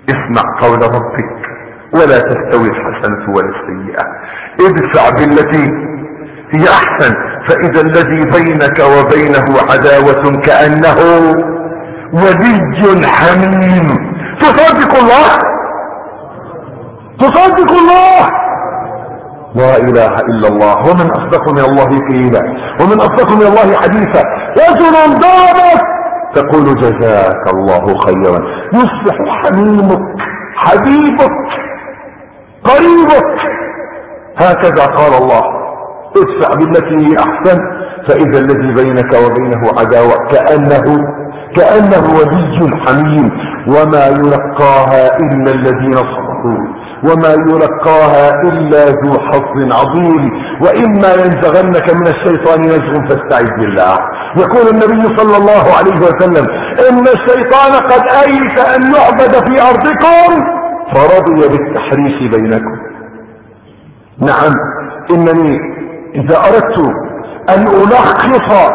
اسمع قول ربك ولا تستوي الحسنة ولا السيئة ادفع بالتي هي احسن فاذا الذي بينك وبينه عداوة كأنه ولي حميم. تصدق الله، تصدق الله، لا اله الا الله. ومن اصدق من الله قيلا ومن اصدق من الله حديثا. رجل ضربك تقول جزاك الله خيرا، يصبح حميمك حبيبك قريبك. هكذا قال الله ادفع بالتي هي احسن فاذا الذي بينك وبينه عداوة كأنه ولي حميم. وما يلقاها الا الذين صبروا وما يلقاها الا ذو حظ عظيم. واما ينزغنك من الشيطان نزغ فاستعذ بالله. يقول النبي صلى الله عليه وسلم ان الشيطان قد ايس ان يعبد في ارضكم فرضي بالتحريش بينكم. نعم، انني اذا اردت ان الخص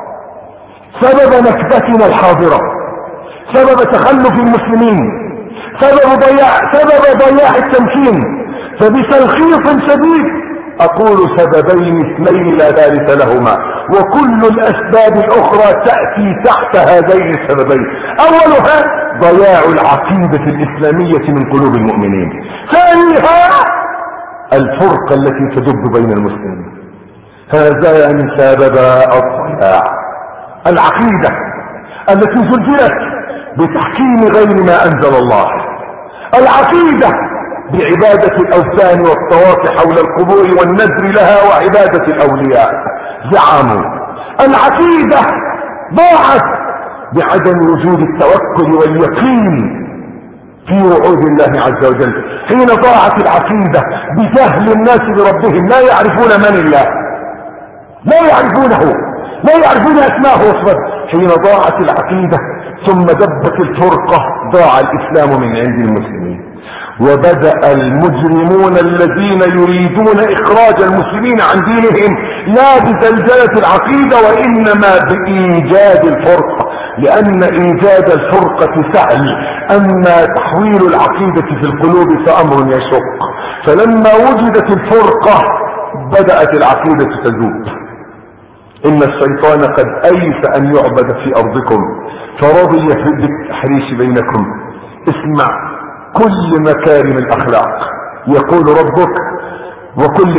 سبب نكبتنا الحاضرة، سبب تخلف المسلمين، سبب ضياع التمكين، فبتلخيص شديد اقول سببين اثنين لا ثالث لهما، وكل الاسباب الاخرى تأتي تحت هذين السببين. اولها ضياع العقيدة الاسلامية من قلوب المؤمنين، ثانيها الفرقة التي تدب بين المسلمين. هذان سببا الضياع: العقيدة التي زلزلت بتحكيم غير ما انزل الله، العقيدة بعبادة الاوثان والطواف حول القبور والنذر لها وعبادة الاولياء زعموا. العقيدة ضاعت بعدم وجود التوكل واليقين في وعود الله عز وجل. حين ضاعت العقيدة بجهل الناس بربهم، لا يعرفون من الله، لا يعرفونه، لا يعرفون اسماءه وصفاته. حين ضاعت العقيدة ثم دبت الفرقة ضاع الاسلام من عند المسلمين. وبدأ المجرمون الذين يريدون اخراج المسلمين عن دينهم لا بزلزلة العقيدة وانما بايجاد الفرقة، لان ايجاد الفرقة سهل، اما تحويل العقيدة في القلوب فامر يشق. فلما وجدت الفرقة بدأت العقيدة تذوب. ان الشيطان قد ايس ان يعبد في ارضكم فرضي بالتحريش بينكم. اسمع كل مكارم الاخلاق. يقول ربك وكل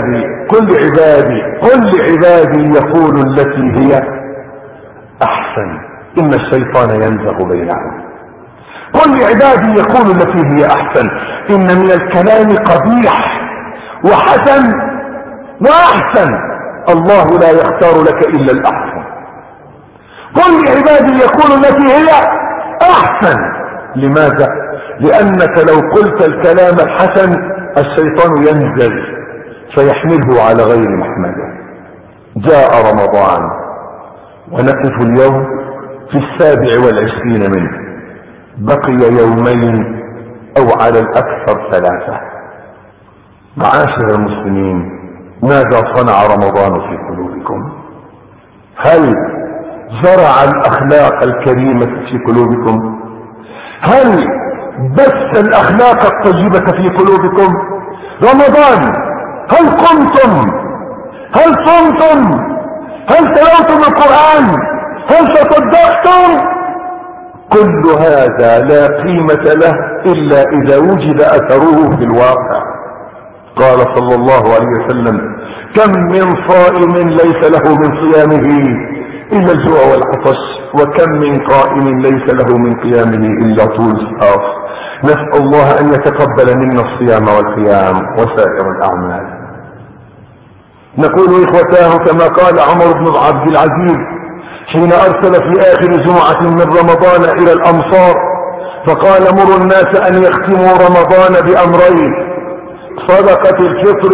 عبادي يقول التي هي احسن ان الشيطان ينزغ بينهم. كل عبادي يقول التي هي احسن. ان من الكلام قبيح وحسن واحسن، الله لا يختار لك الا الاحسن. كل عبادي يقول التي هي احسن. لماذا؟ لانك لو قلت الكلام الحسن الشيطان ينزل فيحمله على غير محمله. جاء رمضان ونقف اليوم في 27 منه، بقي يومين او على الاكثر 3. معاشر المسلمين، ماذا صنع رمضان في قلوبكم؟ هل زرع الاخلاق الكريمة في قلوبكم؟ هل بث الاخلاق الطيبة في قلوبكم؟ رمضان هل قمتم؟ هل صمتم؟ هل تلوتم القرآن؟ هل تصدقتم؟ كل هذا لا قيمة له الا اذا وجد اثره في الواقع. قال صلى الله عليه وسلم: كم من صائم ليس له من صيامه الا الجوع والعطش، وكم من قائم ليس له من قيامه الا طول السهر. نسأل الله ان يتقبل منا الصيام والقيام وسائر الاعمال. نقول اخوتاه كما قال عمر بن عبد العزيز حين ارسل في اخر جمعة من رمضان الى الامصار فقال: مروا الناس ان يختموا رمضان بامرين: صدقة الفطر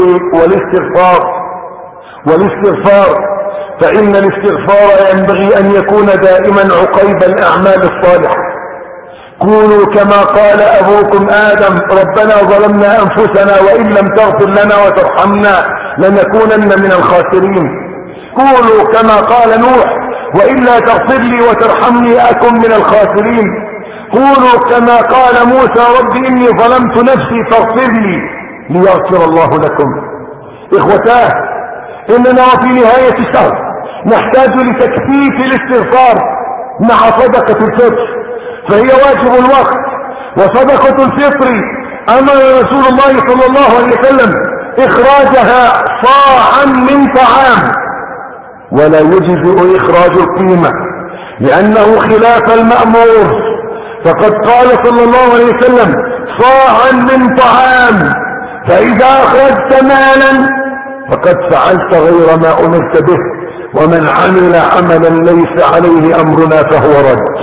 والاستغفار، فإن الاستغفار ينبغي أن يكون دائما عقيب الأعمال الصالحة. قولوا كما قال أبوكم آدم: ربنا ظلمنا أنفسنا وإن لم تغفر لنا وترحمنا لنكونن من الخاسرين. قولوا كما قال نوح: وإلا تغفر لي وترحمني أكن من الخاسرين. قولوا كما قال موسى رب إني ظلمت نفسي فاغفر لي ليغفر الله لكم. إخوتاه، إننا وفي نهاية الشهر نحتاج لتكثيف الاستغفار مع صدقة الفطر، فهي واجب الوقت. وصدقة الفطر أمر رسول الله صلى الله عليه وسلم إخراجها صاعا من طعام، ولا يجزئ إخراج القيمة لأنه خلاف المأمور، فقد قال صلى الله عليه وسلم صاعا من طعام، فإذا أخرجت مالا فقد فعلت غير ما أمرت به، ومن عمل عملا ليس عليه أمرنا فهو رد.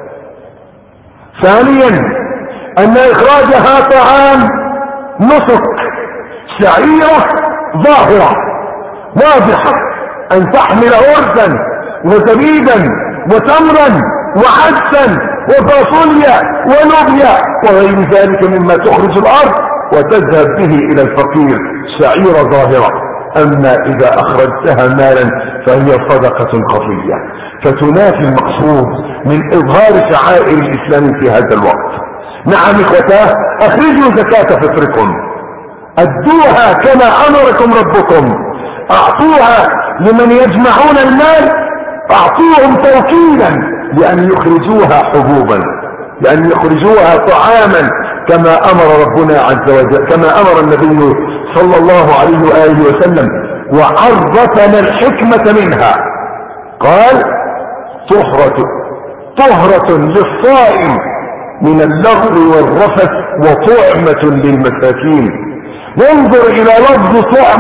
ثانيا أن إخراجها طعام نسك، شعيرة ظاهرة واضحة، أن تحمل أرزا وزبيبا وتمرا وعدسا وفاصوليا ولوبيا وغير ذلك مما تخرج الأرض وتذهب به إلى الفقير، شعيرة ظاهرة. أما إذا أخرجتها مالا فهي صدقة خفية، فتنافي المقصود من إظهار شعائر الإسلام في هذا الوقت. نعم إخوتاه، أخرجوا زكاة فطركم، أدوها كما أمركم ربكم، أعطوها لمن يجمعون المال، أعطوهم توكيلا لأن يخرجوها حبوبا، لأن يخرجوها طعاما كما أمر ربنا عز وجل، كما أمر النبي صلى الله عليه وآله وسلم. وعرفنا الحكمة منها، قال طهرة للصائم من اللغو والرفث وطعمة للمساكين. وانظر إلى لفظ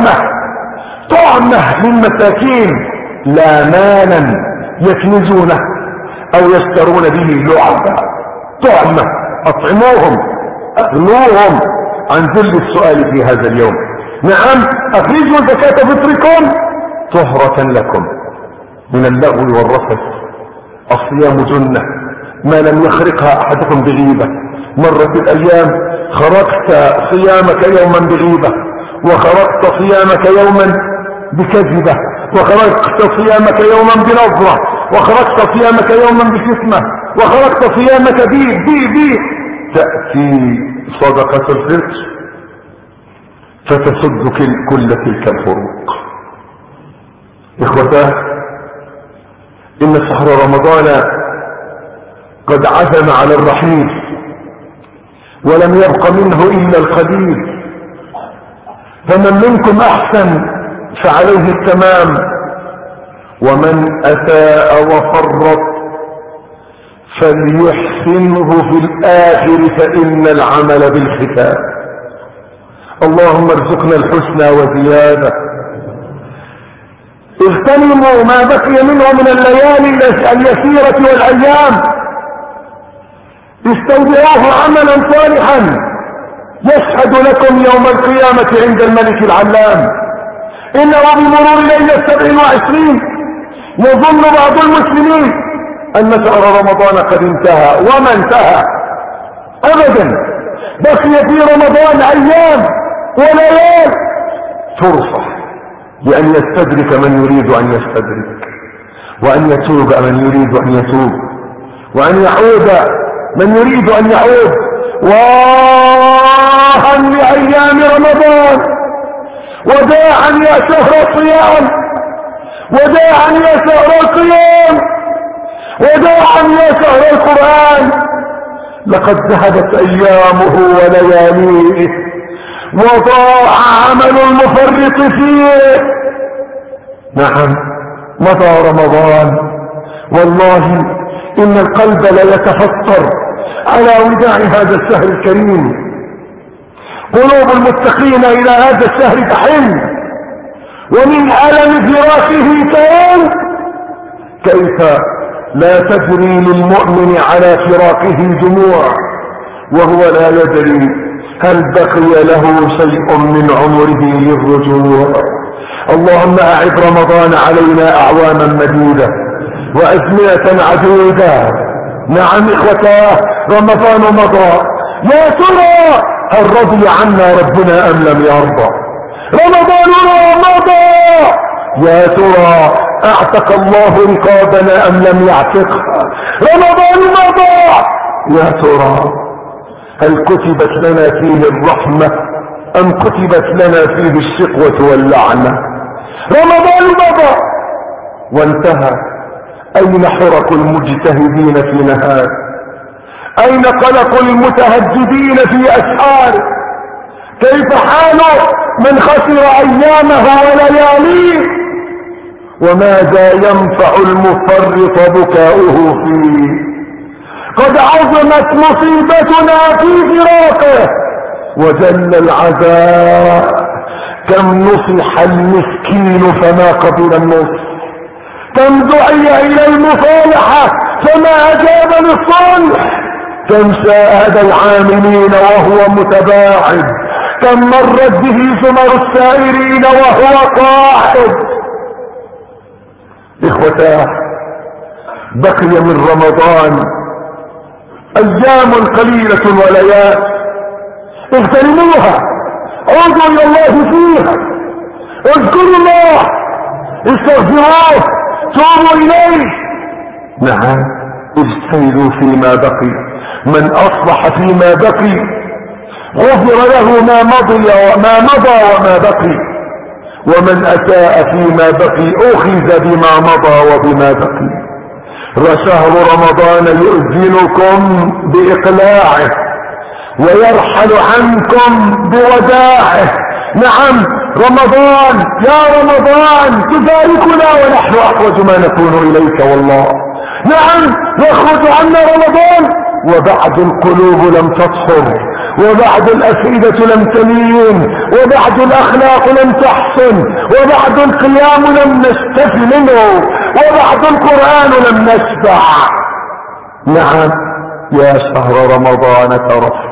طعمة للمساكين، لا مالا يكنزونه أو يشترون به لعبا، طعمة، أطعموهم، أغنوهم عن ذل السؤال في هذا اليوم. نعم، أخرجوا زكاة فطركم طهرة لكم من اللغو والرفث. الصيام جنة ما لم يخرقها أحدكم بغيبة. مرت الأيام خرقت صيامك يوما بغيبة، وخرقت صيامك يوما بكذبة، وخرقت صيامك يوما بنظرة، وخرقت صيامك يوما بشتمة، وخرقت صيامك بي تأتي صدقة الفطر فتسد كل تلك الفروق. إخوتاه، إن شهر رمضان قد عزم على الرحيل، ولم يبق منه إلا القليل، فمن منكم أحسن فعليه التمام، ومن أساء وفرط فليحسنه في الآخر فإن العمل بالختام. اللهم ارزقنا الحسنى وزيادة. اغتنموا ما بقي منه من الليالي اليسيرة والأيام، استودعوه عملا صالحا يشهد لكم يوم القيامة عند الملك العلام. إنه بمرور ليلة 27 يظن بعض المسلمين أن شهر رمضان قد انتهى، وما انتهى أبدا، بقي في رمضان أيام وليال، فرصة لأن يستدرك من يريد أن يستدرك، وأن يتوب من يريد أن يتوب، وأن يعود من يريد أن يعود. واها لأيام رمضان، وداعا يا شهر الصيام، وداعا يا شهر القيام، وداعا يا شهر القرآن. لقد ذهبت أيامه ولياليه، وضاع عمل المفرط فيه. نعم، مضى رمضان، والله إن القلب لا يتفطر على وداع هذا الشهر الكريم. قلوب المتقين إلى هذا الشهر تحن، ومن ألم فراقه تان. كيف لا تجري للمؤمن على فراقه دموع وهو لا يدري هل بقي له شيء من عمره للرجوع. اللهم أعد رمضان علينا أعواما مديدة وأزمنة عديدة. نعم إخوتاه، رمضان مضى، يا ترى هل رضي عنا ربنا أم لم يرضى؟ رمضاننا مضى، يا ترى اعتق الله رقابنا أم لم يعتقها؟ رمضان مضى، يا ترى هل كتبت لنا فيه الرحمة ام كتبت لنا فيه الشقوة واللعنة؟ رمضان مضى وانتهى، اين حرك المجتهدين في نهار؟ اين قلق المتهجدين في اسحار؟ كيف حال من خسر ايامه ولياليه؟ وماذا ينفع المفرط بكاؤه فيه؟ قد عظمت مصيبتنا في فراقه وجل العذاب. كم نصح المسكين فما قبل النصح، كم دعي الى المصالحة فما اجاب للصلح، كم شاهد العاملين وهو متباعد، كم مرت به ثمر السائرين وهو قاعد. اخوتاه، بقي من رمضان ايام قليلة وليال، اغتنموها، عودوا الى الله فيها، اذكروا الله، استغفروه، توبوا اليه. نعم، اجتهدوا فيما بقي. من اصلح فيما بقي غفر له ما مضى وما بقي، ومن اساء فيما بقي اخذ بما مضى وبما بقي. وشهر رمضان يؤذنكم باقلاعه ويرحل عنكم بوداعه. نعم، رمضان يا رمضان تباركنا ونحن احوج ما نكون اليك والله. نعم، يخرج عنا رمضان وبعد القلوب لم تطهر، وبعد الافئدة لم تلين، وبعد الاخلاق لم تحسن، وبعد القيام لم نستف منه، وبعد القرآن لم نشبع. نعم، يا شهر رمضان ترفق،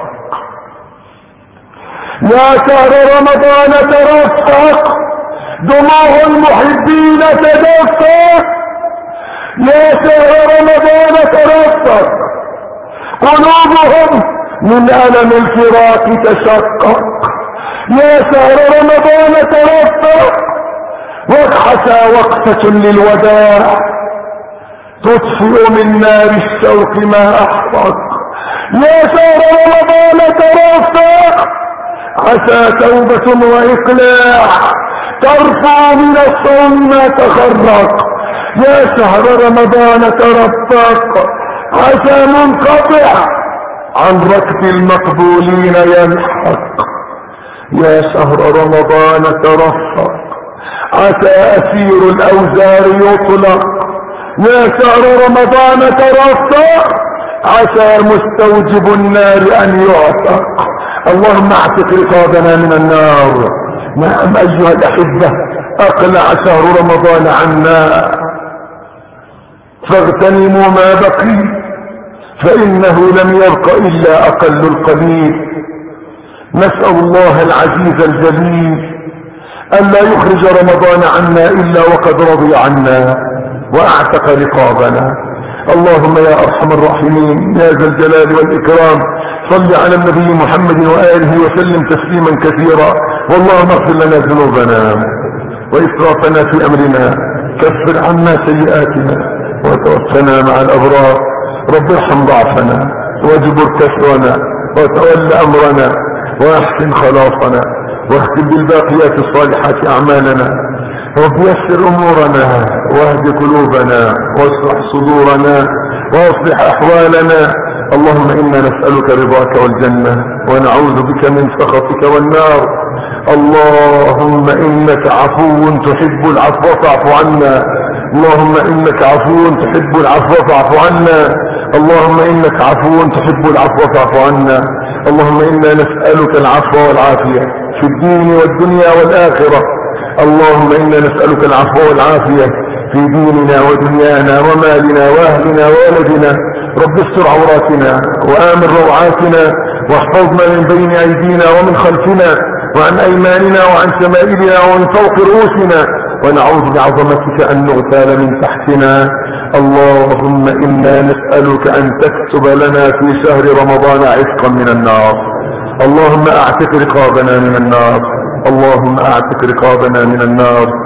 يا شهر رمضان ترفق، دموع المحبين تدفق، يا شهر رمضان ترفق، قلوبهم من ألم الفراق تشقق. يا شهر رمضان ترفق، وقحة وقفة للوداع تطفئ من نار الشوق ما أحرق. يا شهر رمضان ترفق، عسى توبة وإقلاع ترفع من الصوم ما تخرق. يا شهر رمضان ترفق، عسى منقطع عن ركب المقبولين يلحق. يا شهر رمضان ترفق، عسى أسير الأوزار يطلق. يا شهر رمضان ترفق، عسى مستوجب النار أن يعتق. اللهم اعتق رقابنا من النار. نعم أيها الأحبة، أقلع شهر رمضان عنا، فاغتنموا ما بقي، فإنه لم يبق إلا أقل القليل. نسأل الله العزيز الجليل ألا يخرج رمضان عنا إلا وقد رضي عنا وأعتق رقابنا. اللهم يا أرحم الراحمين يا ذا الجلال والإكرام، صل على النبي محمد وآله وسلم تسليما كثيرا. واللهم اغفر لنا ذنوبنا وإسرافنا في أمرنا، كفر عنا سيئاتنا وتوفنا مع الأبرار. رب ارحم ضعفنا واجبر كسرنا وتول أمرنا واحسن خلاصنا، واختم بالباقيات الصالحات أعمالنا. رب يسر أمورنا واهد قلوبنا واشرح صدورنا واصلح أحوالنا. اللهم إنا نسألك رضاك والجنة ونعوذ بك من سخطك والنار. اللهم إنك عفو تحب العفو فاعف عنا. اللهم إنك عفو تحب العفو فاعف عنا. اللهم إنك عفو تحب العفو فاعف عنا. اللهم إنا نسألك العفو والعافية في الدين والدنيا والآخرة. اللهم إنا نسألك العفو والعافية في ديننا ودنيانا ومالنا وأهلنا وولدنا. رب استر عوراتنا وآمن روعاتنا، واحفظنا من بين أيدينا ومن خلفنا وعن أيماننا وعن شمائلنا ومن فوق رؤوسنا، ونعوذ بعظمتك أن نغتال من تحتنا. اللهم إنا نسألك أن تكتب لنا في شهر رمضان عتقا من النار. اللهم اعتق رقابنا من النار. اللهم اعتق رقابنا من النار.